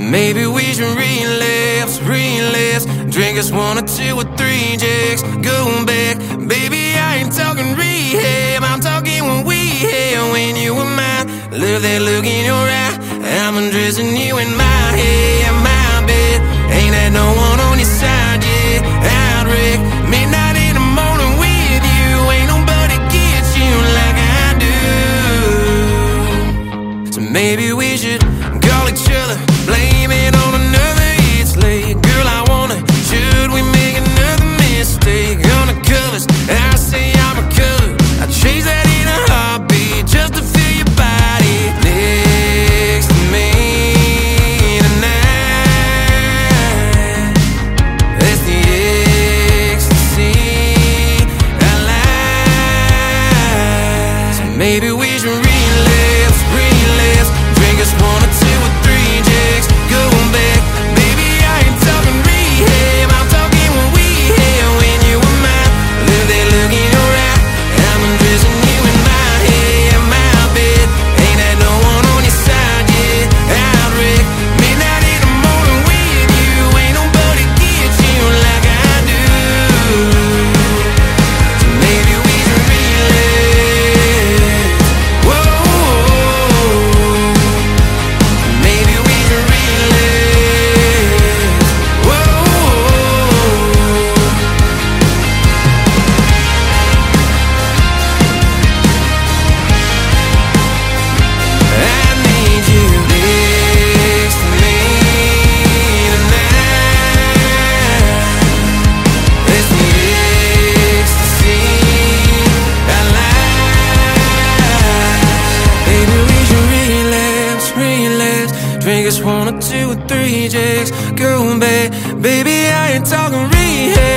maybe we should relapse, drink us 1 or 2 or 3 jigs, go back. Baby, I ain't talking rehab, I'm talking when we had, when you were mine. Love that look in your eye, I'm undressing you in my head, my bed. Ain't had no one on your side yet, I'd wreck. Midnight in the morning with you, ain't nobody gets you like I do. So maybe we should call each other, blame it on another, it's late. Girl, I wanna, should we make another mistake? On the covers, I say I'm recovered, I chase that in a heartbeat, just to feel your body next to me tonight. That's the ecstasy I like. So maybe we should relapse, drink us 1 or 2 or 3 jigs, go back. Baby, I ain't talking rehab, I'm talking when we had, when you were mine. Love that look in your eye, I'm undressing you in my head, my bed. Ain't had no one on your side yet, I'd wreck. Midnight in the morning with you, ain't nobody gets you like I do. So maybe we should relapse. Whoa, maybe we should relapse. Whoa, I need you next to me tonight. It's the ecstasy I like. Maybe we should relapse, drink us 1 or 2 or 3 jigs, go back. Baby, I ain't talking rehab,